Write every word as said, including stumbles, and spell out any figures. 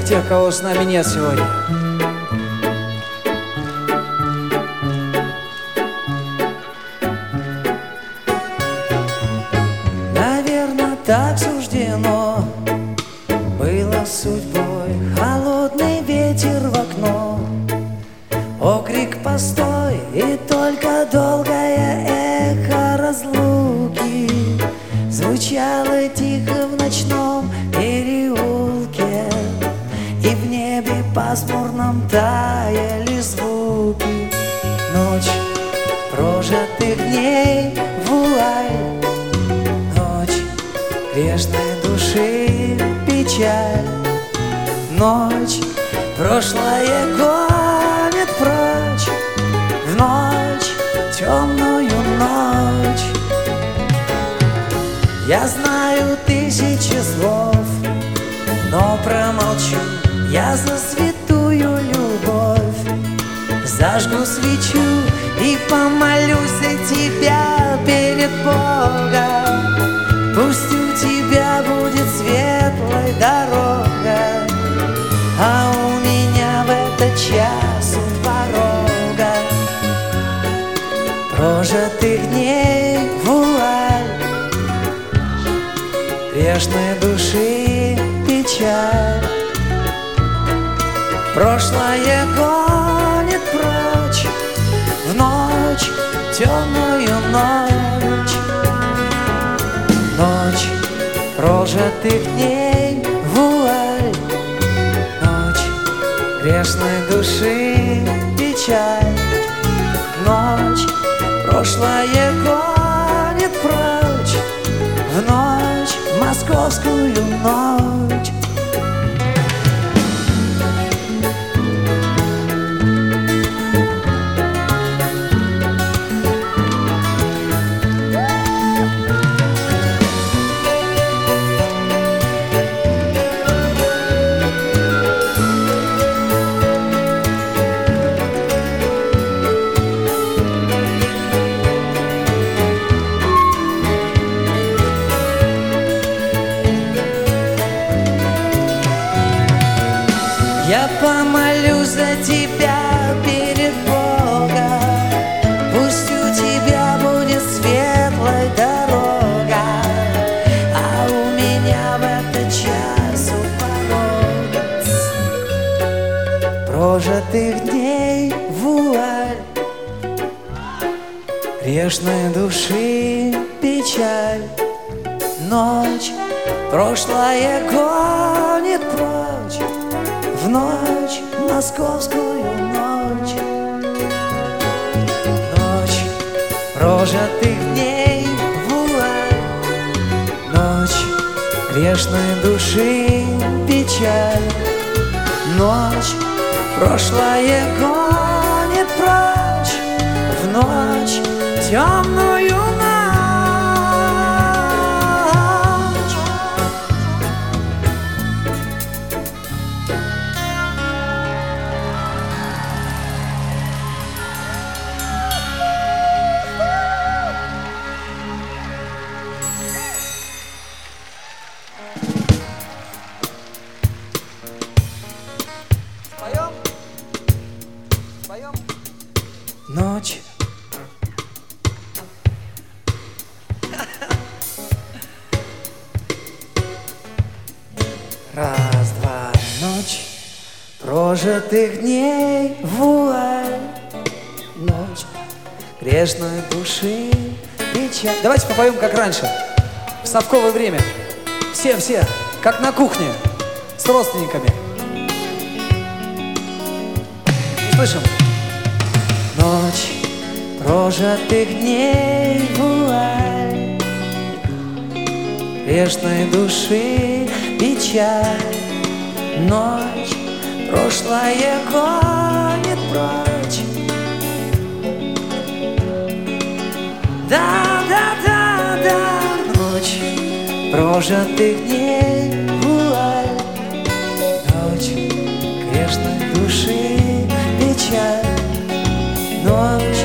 тех, кого с нами нет сегодня. Наверное, так суждено было судьбой. Холодный ветер в окно, окрик постой, и только долгое эхо разлуки звучало тихо в ночном переулке, и в небе пасмурном таяли звуки. Ночь прожитых дней, вуаль, ночь грешной души, печаль. Ночь прошлое гонит прочь, в ночь, темную ночь. Я знаю тысячи слов, но промолчу я за святую любовь. Зажгу свечу и помолюсь за тебя перед Богом. Пусть у тебя будет светлая дорога, а у меня в этот час у порога прожитых дней вуаль, грешной души печаль. Прошлое гонит прочь, в ночь, темную ночь. Ночь прожитых дней, вуаль, ночь грешной души печаль. Ночь прошлое гонит прочь, в ночь, московскую ночь. Я помолюсь за тебя перед Богом. Пусть у тебя будет светлая дорога, а у меня в этот час у порога прожитых дней вуаль, грешной души печаль. Ночь прошлое гонит прочь, в ночь, московскую ночь. Ночь прожитых дней вуаль, ночь грешной души печаль. Ночь прошлое гонит прочь, в ночь, темную ночь. Ночь. Раз, два, ночь прожитых дней вуаль, ночь грешной души печаль. Давайте попоем как раньше, в совковое время. Все-все, как на кухне, с родственниками. Не слышим? Ночь прожитых дней вуаль, грешной души печаль. Ночь прошлое гонит прочь. Да, да, да, да. Ночь прожитых дней вуаль, ночь грешной души печаль. Ночь